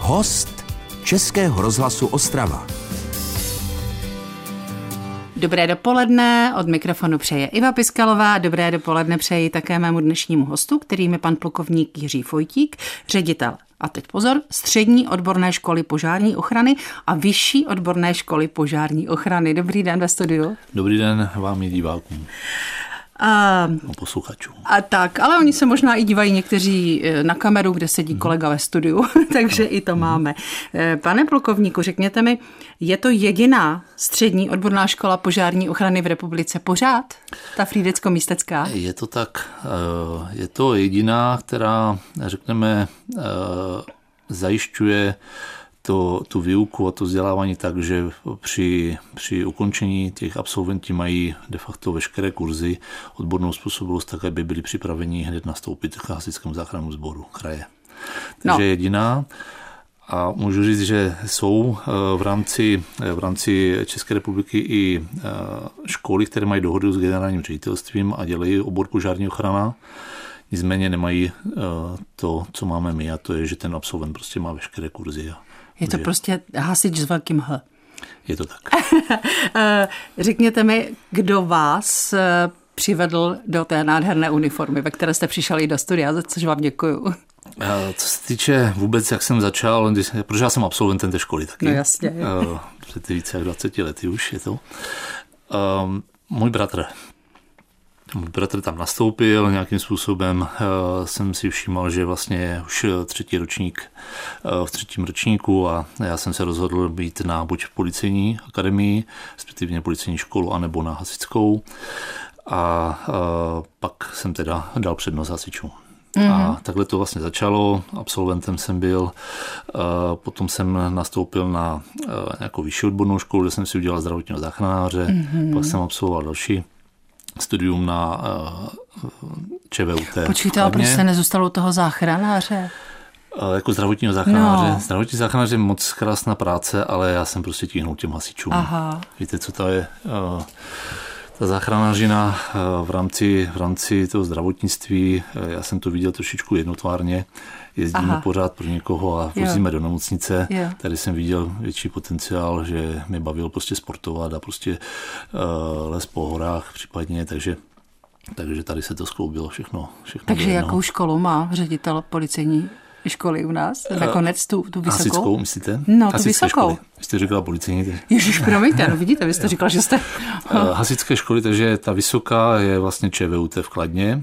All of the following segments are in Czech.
Host Českého rozhlasu Ostrava. Dobré dopoledne, od mikrofonu přeje Iva Piskalová. Dobré dopoledne přeji také mému dnešnímu hostu, kterým je pan plukovník Jiří Fojtík, ředitel, a teď pozor, Střední odborné školy požární ochrany a Vyšší odborné školy požární ochrany. Dobrý den ve studiu. Dobrý den vám i divákům. A posluchačům. A tak, ale oni se možná i dívají někteří na kameru, kde sedí kolega ve studiu, takže i to máme. Pane plukovníku, řekněte mi, je to jediná střední odborná škola požární ochrany v republice pořád? Ta Frýdecko-Místecká? Je to tak. Je to jediná, která, řekneme, zajišťuje tu výuku a to vzdělávání tak, že při ukončení těch absolventi mají de facto veškeré kurzy, odbornou způsobilost, tak aby byli připraveni hned nastoupit k hasičskému záchrannému sboru kraje. Takže jediná. A můžu říct, že jsou v rámci České republiky i školy, které mají dohodu s generálním ředitelstvím a dělají obor požární ochrana. Nicméně nemají to, co máme my, a to je, že ten absolvent prostě má veškeré kurzy. Je to prostě hasič s velkým H. Je to tak. Řekněte mi, kdo vás přivedl do té nádherné uniformy, ve které jste přišli do studia, za což vám děkuju. Co se týče vůbec, jak jsem začal, protože já jsem absolventem té školy taky. No jasně. Před více jak 20 lety už je to. Můj bratr tam nastoupil, nějakým způsobem jsem si všímal, že vlastně je už třetí ročník v třetím ročníku a já jsem se rozhodl být na buď v policejní akademii, respektive policejní školu, anebo na hasičskou a pak jsem teda dal přednost hasičům. A takhle to vlastně začalo, absolventem jsem byl, potom jsem nastoupil na nějakou vyšší odbornou školu, kde jsem si udělal zdravotního záchranáře, pak jsem absolvoval další studium na ČVUT. Počkejte, ale proč jste nezůstal u toho záchranáře? Jako zdravotního záchranáře. No. Zdravotní záchranář je moc krásná práce, ale já jsem prostě tíhnul těm hasičům. Aha. Víte, co to je? Ta záchranářina v rámci toho zdravotnictví, já jsem to viděl trošičku jednotvárně, jezdíme pořád pro někoho a vozíme do nemocnice. Jo. Tady jsem viděl větší potenciál, že mě bavil prostě sportovat a prostě les po horách případně, takže tady se to skloubilo všechno. Takže jakou školu má ředitel policejní školy u nás? Nakonec tu vysokou? Hasičskou, myslíte? No, tu vysokou. Školy. Vy jste říkala policejní. Ježiš, promiňte, no vidíte, vy jste říkala, že jste... Hasičské školy, takže ta vysoká je vlastně ČVUT v Kladně.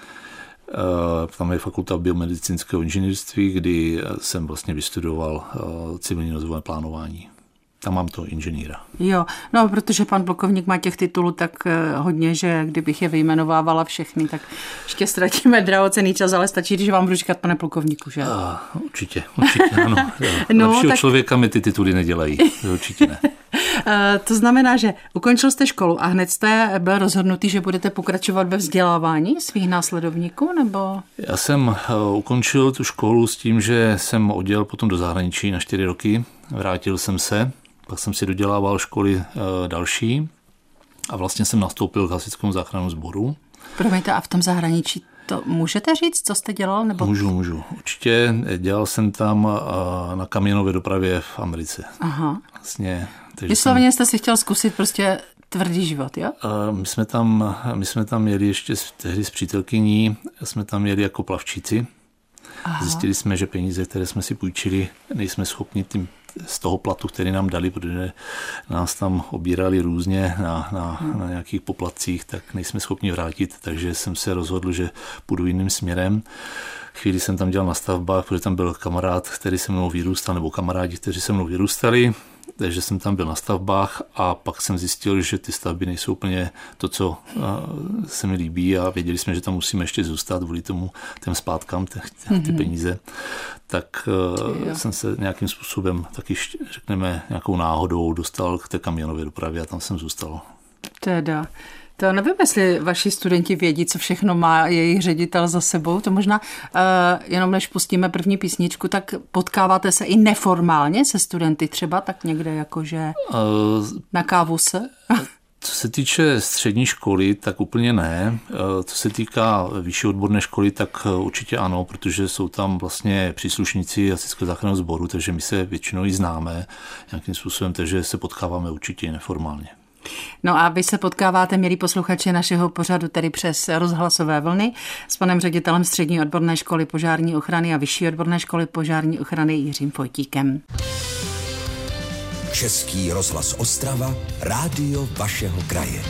Tam je fakulta biomedicínského inženýrství, kdy jsem vlastně vystudoval civilní rozvojové plánování. Tam mám to inženýra. Jo, no protože pan plukovník má těch titulů tak hodně, že kdybych je vyjmenovávala všechny, tak ještě ztratíme drahocenný čas, ale stačí, když vám budu říkat pane plukovníku, že? Určitě, ano. Lepšího člověka mi ty tituly nedělají, určitě ne. To znamená, že ukončil jste školu a hned jste byl rozhodnutý, že budete pokračovat ve vzdělávání svých následovníků, nebo? Já jsem ukončil tu školu s tím, že jsem odjel potom do zahraničí na 4 roky, vrátil jsem se, pak jsem si dodělával školy další a vlastně jsem nastoupil k hasičskému záchrannému sboru. Promiňte, a v tom zahraničí to můžete říct, co jste dělal? Nebo? Můžu. Určitě dělal jsem tam na kamionové dopravě v Americe. Aha. Vlastně, vysloveně jste si chtěl zkusit prostě tvrdý život, jo? My jsme tam jeli ještě tehdy s přítelkyní, jsme tam jeli jako plavčíci. Aha. Zjistili jsme, že peníze, které jsme si půjčili, nejsme schopni z toho platu, který nám dali, protože nás tam obírali různě na nějakých poplatcích, tak nejsme schopni vrátit, takže jsem se rozhodl, že půjdu jiným směrem. Chvíli jsem tam dělal na stavbách, protože tam byl kamarád, který se mnou vyrůstal, nebo kamarádi, kteří se mnou vyrůstali, takže jsem tam byl na stavbách a pak jsem zjistil, že ty stavby nejsou úplně to, co se mi líbí a věděli jsme, že tam musíme ještě zůstat kvůli tomu těm spátkám, ty peníze. Tak jsem se nějakým způsobem taky, řekneme, nějakou náhodou dostal k té kamionové dopravě a tam jsem zůstal. Teda. To nevím, jestli vaši studenti vědí, co všechno má jejich ředitel za sebou. To možná, jenom než pustíme první písničku, tak potkáváte se i neformálně se studenty třeba, tak někde jakože na kávu se? Co se týče střední školy, tak úplně ne. Co se týká vyšší odborné školy, tak určitě ano, protože jsou tam vlastně příslušníci Hasičského záchranného sboru, takže my se většinou i známe nějakým způsobem, takže se potkáváme určitě neformálně. No a vy se potkáváte, milí posluchači našeho pořadu, tedy přes rozhlasové vlny s panem ředitelem Střední odborné školy požární ochrany a Vyšší odborné školy požární ochrany Jiřím Fojtíkem. Český rozhlas Ostrava, rádio vašeho kraje.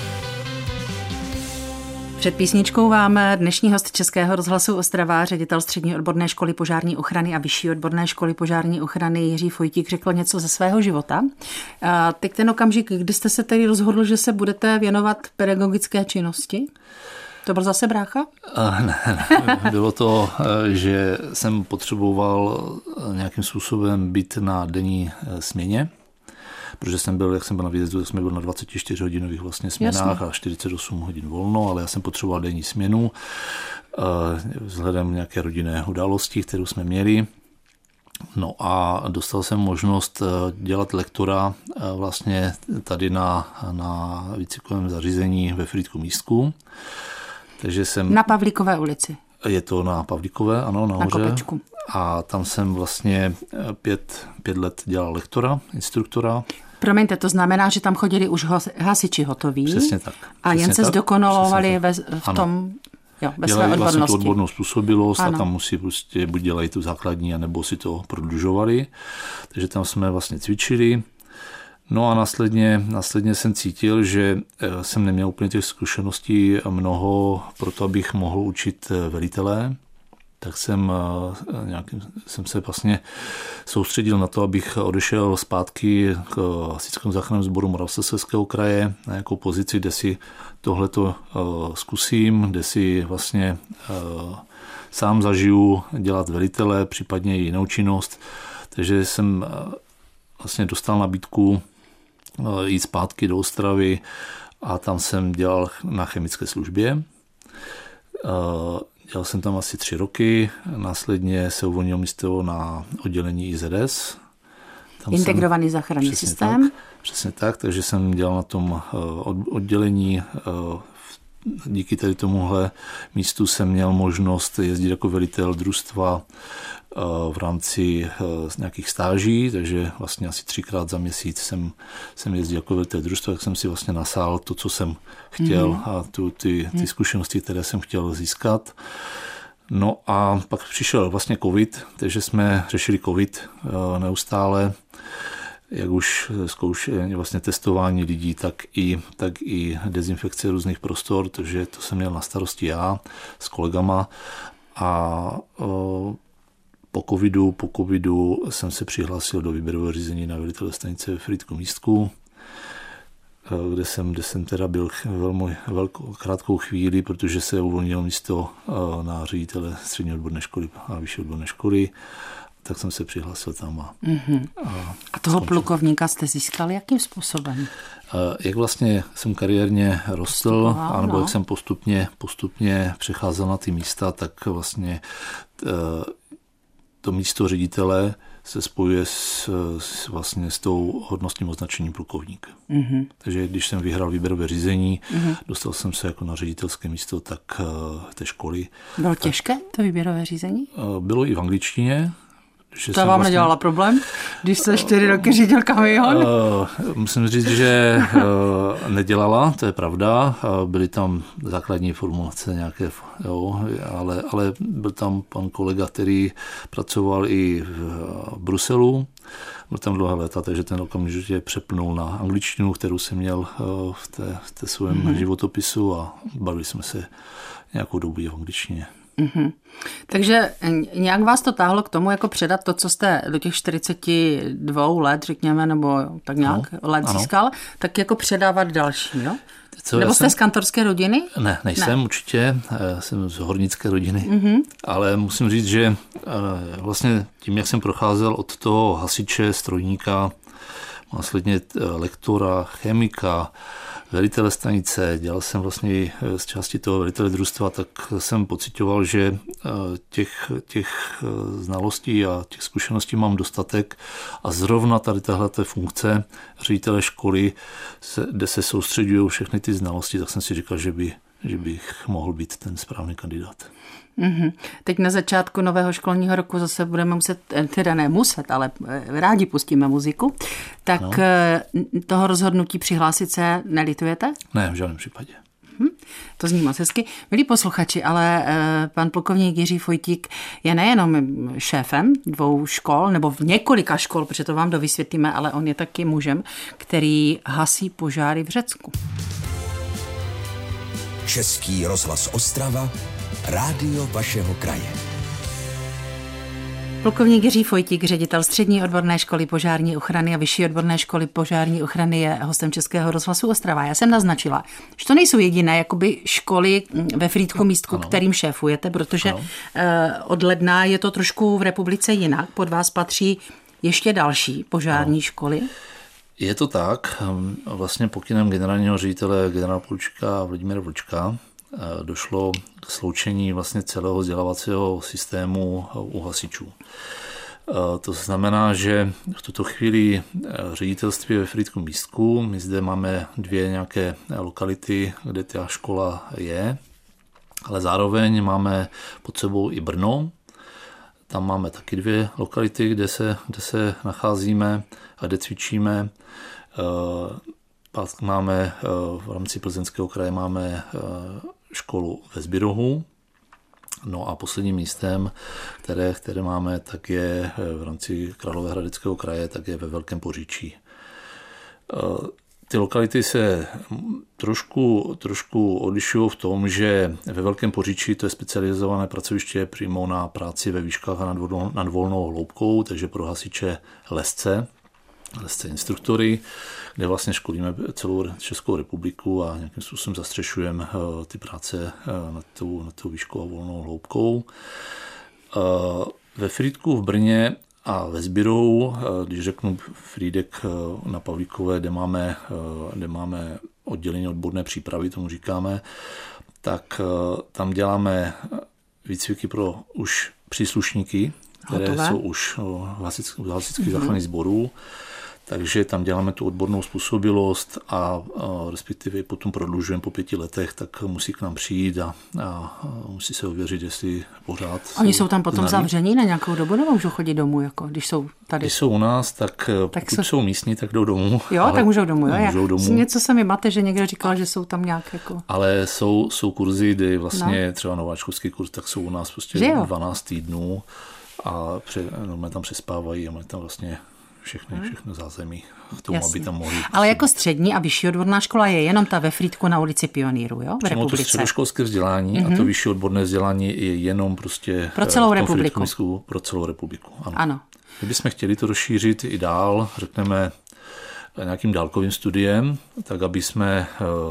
Před písničkou vám dnešní host Českého rozhlasu Ostrava, ředitel Střední odborné školy požární ochrany a Vyšší odborné školy požární ochrany Jiří Fojtík řekl něco ze svého života. Teď ten okamžik, kdy jste se tedy rozhodl, že se budete věnovat pedagogické činnosti? To byl zase brácha? Ne. Bylo to, že jsem potřeboval nějakým způsobem být na denní směně, protože jsem byl, jak jsem byl na výjezdu, tak jsem byl na 24-hodinových vlastně směnách. Jasně. A 48 hodin volno, ale já jsem potřeboval denní směnu vzhledem nějaké rodinné události, kterou jsme měli. No a dostal jsem možnost dělat lektora vlastně tady na výcvikovém zařízení ve Frýdku-Místku. Takže jsem... Na Pavlíkové ulici. Je to na Pavlíkové, ano, nahoře. Na kopečku. A tam jsem vlastně 5 let dělal lektora, instruktora. Promiňte, to znamená, že tam chodili už hasiči hotoví. Přesně tak. A jen se zdokonalovali ve své odbornosti. Vlastně tu odbornou způsobilost a tam musí prostě buď dělají tu základní, anebo si to prodlužovali. Takže tam jsme vlastně cvičili. No a následně jsem cítil, že jsem neměl úplně těch zkušeností mnoho pro to, abych mohl učit velitele. Tak jsem se vlastně soustředil na to, abych odešel zpátky k Hasičskému záchrannému sboru Moravskoslezského kraje na nějakou pozici, kde si tohleto zkusím, kde si vlastně sám zažiju dělat velitele, případně i jinou činnost. Takže jsem vlastně dostal nabídku jít zpátky do Ostravy a tam jsem dělal na chemické službě. Dělal jsem tam asi 3 roky, následně se uvolnilo místo na oddělení IZS. Integrovaný záchranný systém. Přesně tak, takže jsem dělal na tom oddělení. Díky tady tomuhle místu jsem měl možnost jezdit jako velitel družstva v rámci nějakých stáží, takže vlastně asi 3krát za měsíc jsem jezdil jako velitel družstva, tak jsem si vlastně nasál to, co jsem chtěl a ty zkušenosti, které jsem chtěl získat. No a pak přišel vlastně covid, takže jsme řešili covid neustále, jak už zkoušení vlastně testování lidí, tak i dezinfekce různých prostor, takže to jsem měl na starosti já s kolegama a po covidu jsem se přihlásil do výběrového řízení na velitele stanice ve Frýdku-Místku, kde jsem teda byl velmi krátkou chvíli, protože se uvolnilo místo na ředitele Střední odborné školy a Vyšší odborné školy, tak jsem se přihlásil tam. A toho plukovníka jste získal jakým způsobem? Jak vlastně jsem kariérně rostl, anebo jak jsem postupně přecházel na ty místa, tak vlastně to místo ředitele se spojuje s tou hodnostním označením plukovník. Takže když jsem vyhrál výběrové řízení, dostal jsem se jako na ředitelské místo té školy. Bylo těžké to výběrové řízení? Bylo i v angličtině. To vám nedělala problém, když jste 4 roky řídil kamion? Musím říct, že nedělala, to je pravda. Byly tam základní formulace nějaké, ale byl tam pan kolega, který pracoval i v Bruselu. Byl tam dlouhé léta, takže ten okamžitě přepnul na angličtinu, kterou jsem měl v té svém životopisu a bavili jsme se nějakou dobu i v angličtině. Takže nějak vás to táhlo k tomu, jako předat to, co jste do těch 42 let, řekněme, nebo tak nějak let získal, tak jako předávat další, jo? Nebo jste z kantorské rodiny? Ne, nejsem určitě, jsem z hornické rodiny, ale musím říct, že vlastně tím, jak jsem procházel od toho hasiče, strojníka, následně lektora, chemika, velitele stanice, dělal jsem vlastně i z části toho velitele družstva, tak jsem pocitoval, že těch znalostí a těch zkušeností mám dostatek a zrovna tady tahle funkce ředitele školy, kde se soustředují všechny ty znalosti, tak jsem si říkal, že bych mohl být ten správný kandidát. Mm-hmm. Teď na začátku nového školního roku zase budeme muset, teda ne muset, ale rádi pustíme muziku. Tak toho rozhodnutí přihlásit se nelitujete? Ne, v žádném případě. To zní moc hezky. Milí posluchači, ale pan plukovník Jiří Fojtík je nejenom šéfem 2 škol, nebo v několika škol, protože to vám dovysvětlíme, ale on je taky mužem, který hasí požáry v Řecku. Český rozhlas Ostrava, rádio vašeho kraje. Plukovník Jiří Fojtík, ředitel Střední odborné školy požární ochrany a Vyšší odborné školy požární ochrany, je hostem Českého rozhlasu Ostrava. Já jsem naznačila, že to nejsou jediné jakoby školy ve Frýdku místku, kterým šéfujete, protože od ledna je to trošku v republice jinak. Pod vás patří ještě další požární školy. Je to tak. Vlastně pokynem generálního ředitele generálporučíka Vladimíra Vlčka došlo k sloučení vlastně celého vzdělávacího systému u hasičů. To znamená, že v tuto chvíli ředitelství ve Frýdku místku, my zde máme 2 nějaké lokality, kde ta škola je, ale zároveň máme pod sebou i Brno. Tam máme taky 2 lokality, kde se nacházíme a kde cvičíme. Pak máme v rámci Plzeňského kraje máme školu ve Zbirohu. No a posledním místem, které máme, tak je v rámci Královéhradeckého kraje, tak je ve Velkém Poříčí. Ty lokality se trošku odlišují v tom, že ve Velkém Poříčí to je specializované pracoviště přímo na práci ve výškách a nad volnou hloubkou, takže pro hasiče lesce instruktory, kde vlastně školíme celou Českou republiku a nějakým způsobem zastřešujeme ty práce nad tou výškou a volnou hloubkou. Ve Frýdku v Brně a ve Zbirohu, když řeknu Frýdek na Pavlíkové, kde máme oddělení odborné přípravy, tomu říkáme, tak tam děláme výcviky pro už příslušníky, které jsou už v hasičských záchranných sborů. Takže tam děláme tu odbornou způsobilost a respektive potom prodlužujeme po 5 letech, tak musí k nám přijít a musí se ověřit, jestli pořád. Oni jsou tam potom zavření na nějakou dobu, nebo můžou chodit domů, jako když jsou tady? Když jsou u nás, tak pokud jsou místní, tak jdou domů. Jo, tak můžou domů. Můžou domů. Něco se mi mate, že někdo říkal, že jsou tam nějak jako. Ale jsou kurzy, kdy vlastně třeba nováčkovský kurz, tak jsou u nás prostě 12 týdnů a my tam přespávají a my tam vlastně všechno zázemí k tomu, aby tam mohli. Ale jako střední a vyšší odborná škola je jenom ta ve Frýdku na ulici Pionýrů, jo? V republice. To středoškolské vzdělání a to vyšší odborné vzdělání je jenom prostě pro celou republiku. Pro celou republiku, ano. My bychom chtěli to rozšířit i dál, řekneme, nějakým dálkovým studiem, tak aby jsme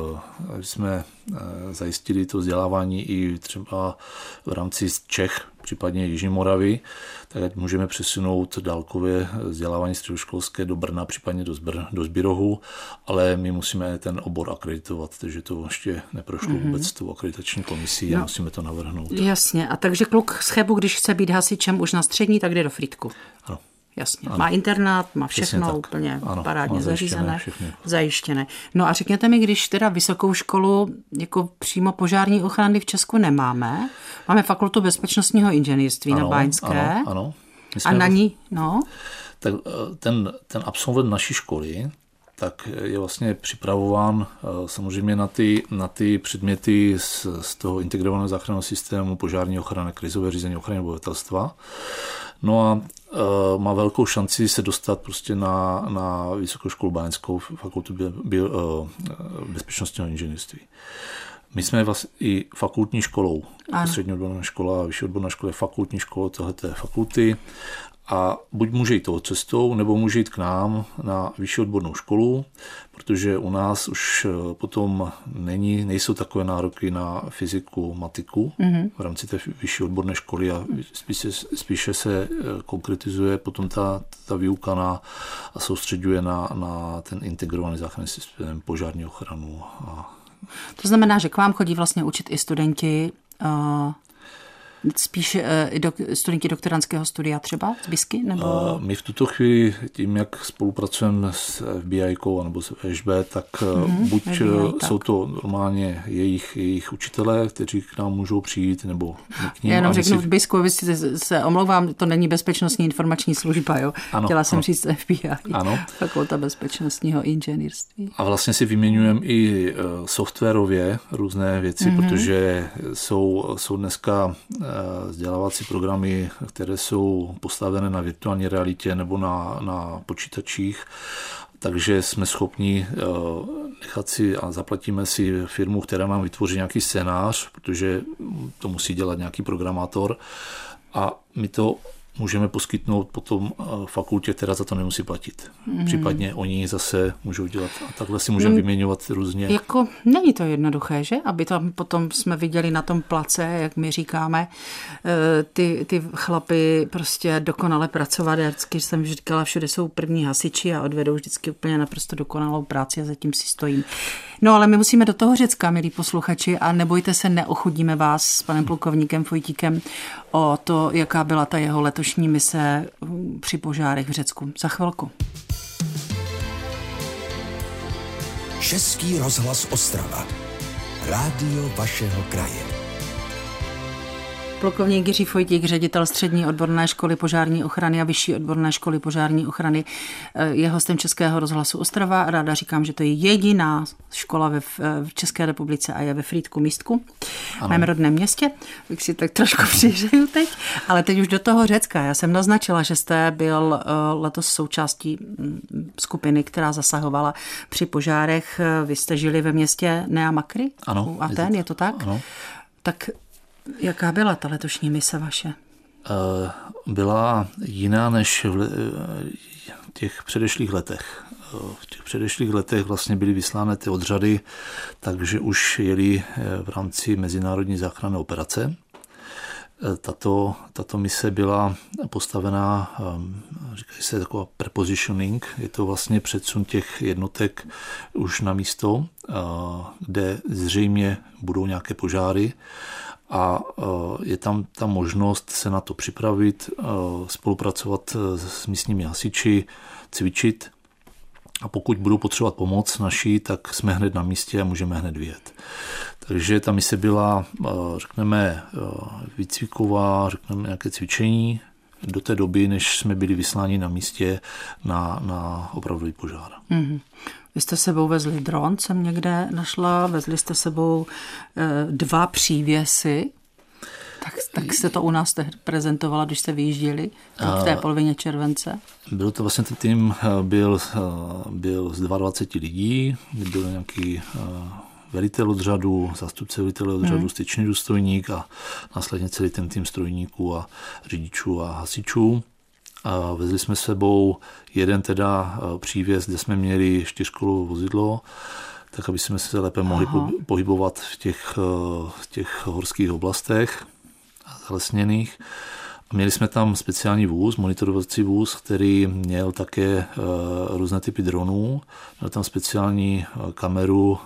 zajistili to vzdělávání i třeba v rámci Čech, případně Jižní Moravy, tak ať můžeme přesunout dálkové vzdělávání středoškolské do Brna, případně do Zbirohu, ale my musíme ten obor akreditovat, takže to ještě neprošlo vůbec tou akreditační komisí a musíme to navrhnout. Jasně, a takže kluk z Chebu, když chce být hasičem už na střední, tak jde do Frýdku. Ano. Jasně, má internát, má všechno úplně parádně zařízené, zajištěné. No a řekněte mi, když teda vysokou školu jako přímo požární ochrany v Česku nemáme, máme fakultu bezpečnostního inženýrství na Báňské. Ano. A na ní, Tak ten absolvent naší školy, tak je vlastně připravován samozřejmě na ty předměty z toho integrovaného záchranného systému požární ochrany, krizové řízení ochrany obyvatelstva. No a má velkou šanci se dostat prostě na Vysokou školu báňskou, fakultu bezpečnostního inženýrství. My jsme vlastně i fakultní školou. Střední odborná škola a vyšší odborná škola je fakultní škola tohleté fakulty A buď může jít tou cestou, nebo může jít k nám na vyšší odbornou školu, protože u nás už potom nejsou takové nároky na fyziku, matiku v rámci té vyšší odborné školy a spíše se konkretizuje potom ta výuka a soustředuje na ten integrovaný záchranný systém, požární ochranu. To znamená, že k vám chodí vlastně učit i studenti spíš studenti doktorandského studia třeba z BISky? Nebo? My v tuto chvíli tím, jak spolupracujeme s FBI nebo s FSB, tak buď jsou to normálně jejich učitelé, kteří k nám můžou přijít, nebo k ním. Já jenom řeknu v BISku, vy se omlouvám, to není bezpečnostní informační služba, jo? Chtěla jsem říct FBI. Ano. Fakulta bezpečnostního inženýrství. A vlastně si vyměňujeme i softwarově různé věci, protože jsou dneska vzdělávací programy, které jsou postavené na virtuální realitě nebo na počítačích, takže jsme schopni nechat si a zaplatíme si firmu, která nám vytvoří nějaký scénář, protože to musí dělat nějaký programátor a my to můžeme poskytnout potom fakultě, která za to nemusí platit. Případně oni zase můžou dělat a takhle si můžeme vyměňovat různě. Jako není to jednoduché, že? Aby tam potom jsme viděli na tom place, jak my říkáme, ty chlapy prostě dokonale pracovat. Já vždycky jsem říkala, všude jsou první hasiči a odvedou vždycky úplně naprosto dokonalou práci a zatím si stojím. No ale my musíme do toho Řecka, milí posluchači, a nebojte se, neochudíme vás s panem plukovníkem Fojtíkem o to, jaká byla ta jeho letošní mise při požárech v Řecku. Za chvilku. Český rozhlas Ostrava. Rádio vašeho kraje. Plukovník Jiří Fojtík, ředitel Střední odborné školy požární ochrany a Vyšší odborné školy požární ochrany, je hostem Českého rozhlasu Ostrava. Ráda říkám, že to je jediná škola v České republice a je ve Frýdku Místku, v mém rodném městě. Tak si tak trošku přihřeju teď. Ale teď už do toho Řecka. Já jsem naznačila, že jste byl letos součástí skupiny, která zasahovala při požárech. Vy jste žili ve městě Nea Makri? Ano. U Aten, je to tak? Ano. Tak jaká byla ta letošní mise vaše? Byla jiná než v těch předešlých letech. V těch předešlých letech vlastně byly vyslány ty odřady, takže už jeli v rámci mezinárodní záchranné operace. Tato mise byla postavená, říkají se taková prepositioning, je to vlastně předsun těch jednotek už na místo, kde zřejmě budou nějaké požáry. A je tam ta možnost se na to připravit, spolupracovat s místními hasiči, cvičit. A pokud budou potřebovat pomoc naší, tak jsme hned na místě a můžeme hned vyjet. Takže ta mise byla, řekneme, výcviková, řekneme nějaké cvičení do té doby, než jsme byli vysláni na místě na opravdový požár. Mm-hmm. Vy jste sebou vezli dron, jsem někde našla, vezli jste sebou 2 přívěsy, tak se to u nás tehdy prezentovala, když jste vyjížděli v té polovině července. Byl to vlastně ten tým, byl z 22 lidí, byl nějaký velitel odřadu, zástupce velitele odřadu, styčný důstojník a následně celý ten tým strojníků a řidičů a hasičů. A vezli jsme sebou jeden teda přívěs, kde jsme měli 4kolové vozidlo, tak aby jsme se lépe mohli pohybovat v těch horských oblastech zalesněných. A měli jsme tam speciální vůz, monitorovací vůz, který měl také různé typy dronů. Měl tam speciální kameru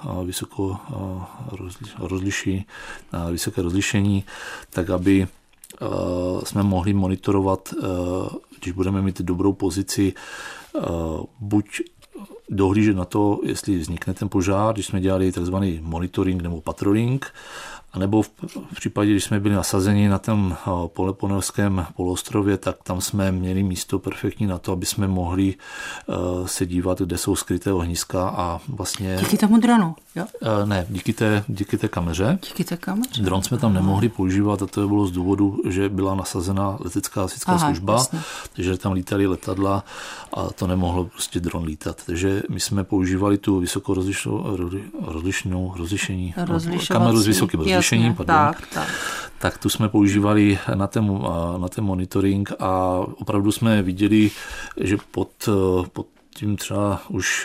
vysoké rozlišení, tak aby jsme mohli monitorovat, když budeme mít dobrou pozici, buď dohlížet na to, jestli vznikne ten požár, když jsme dělali takzvaný monitoring nebo patrolling, anebo v případě, když jsme byli nasazeni na tom Peloponeském poloostrově, tak tam jsme měli místo perfektní na to, aby jsme mohli se dívat, kde jsou skryté ohniska a vlastně... Díky tomu dronu, jo? Ne, díky té kameře. Díky té kameře? Dron jsme tam nemohli používat a to bylo z důvodu, že byla nasazena letecká hasičská služba, jasně. Takže tam lítaly letadla a to nemohlo prostě dron lítat. Takže my jsme používali tu vysokou rozlišení, kameru s vysokým rozlišením, tak. tak tu jsme používali na ten monitoring a opravdu jsme viděli, že pod tím třeba už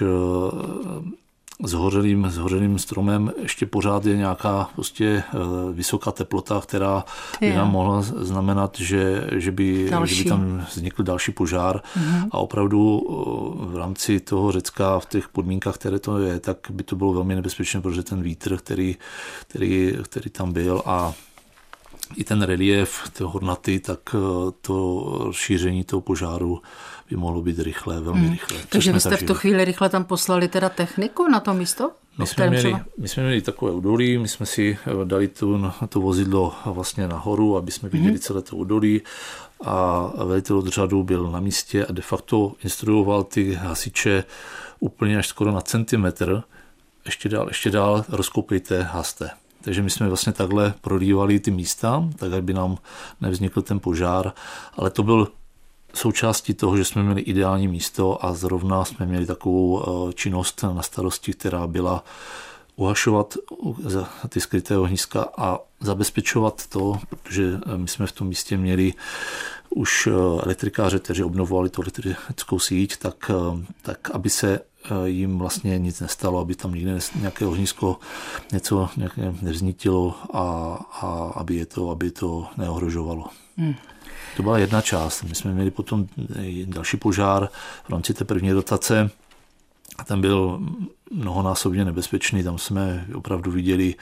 zhořelým stromem ještě pořád je nějaká prostě vysoká teplota, která by nám mohla znamenat, že by tam vznikl další požár. A opravdu v rámci toho Řecka v těch podmínkách, které to je, tak by to bylo velmi nebezpečné, protože ten vítr, který tam byl a i ten relief té hornaty, tak to rozšíření toho požáru by mohlo být velmi rychle. Takže vy jste v tu chvíli rychle tam poslali teda techniku na to místo? My jsme měli takové údolí, my jsme si dali to vozidlo vlastně nahoru, aby jsme viděli celé to údolí a velitel odřadu byl na místě a de facto instruoval ty hasiče úplně až skoro na centimetr. Ještě dál, rozkoupejte, haste. Takže my jsme vlastně takhle prolívali ty místa, tak aby nám nevznikl ten požár, ale to byl součástí toho, že jsme měli ideální místo a zrovna jsme měli takovou činnost na starosti, která byla uhašovat ty skryté ohniska a zabezpečovat to, protože my jsme v tom místě měli už elektrikáře, kteří obnovovali tu elektrickou síť, tak aby se jim vlastně nic nestalo, aby tam nikde nějaké ohnisko něco nevzniklo a aby to neohrožovalo. To byla jedna část. My jsme měli potom další požár v rámci té první rotace a ten byl mnohonásobně nebezpečný. Tam jsme opravdu viděli,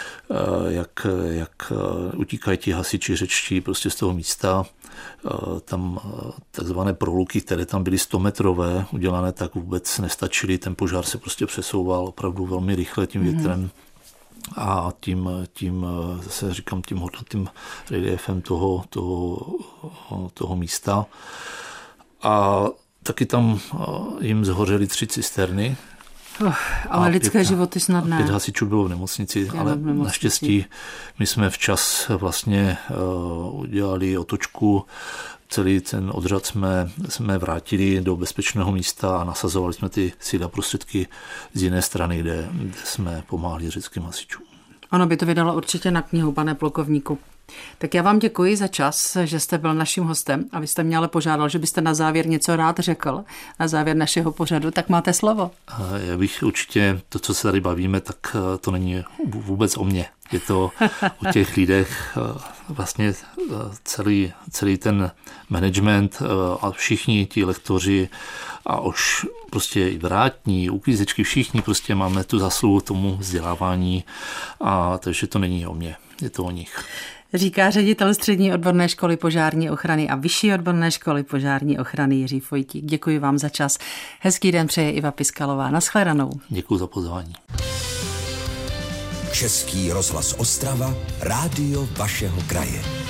jak utíkají ti hasiči řečtí prostě z toho místa. Tam takzvané proluky, které tam byly 100metrové udělané, tak vůbec nestačily. Ten požár se prostě přesouval opravdu velmi rychle tím větrem. A tím zase říkám, tím hodnotným reliefem toho místa. A taky tam jim zhořely 3 cisterny. Ale lidské životy snad ne. 5 hasičů bylo v nemocnici, ale naštěstí my jsme včas vlastně udělali otočku. Celý ten odřad jsme vrátili do bezpečného místa a nasazovali jsme ty síly a prostředky z jiné strany, kde jsme pomáhali řeckým hasičům. Ono by to vydalo určitě na knihu, pane plukovníku. Tak já vám děkuji za čas, že jste byl naším hostem a vy jste mě ale požádal, že byste na závěr něco rád řekl, na závěr našeho pořadu, tak máte slovo. Já bych určitě, to, co se tady bavíme, tak to není vůbec o mně. Je to o těch lidech, vlastně celý ten management a všichni ti lektoři a už prostě i vrátní, uklízečky, všichni prostě máme tu zasluhu tomu vzdělávání a takže to není o mně, je to o nich. Říká ředitel Střední odborné školy požární ochrany a Vyšší odborné školy požární ochrany Jiří Fojtík. Děkuji vám za čas. Hezký den přeje Iva Piskalová. Nashledanou. Děkuji za pozvání. Český rozhlas Ostrava, rádio vašeho kraje.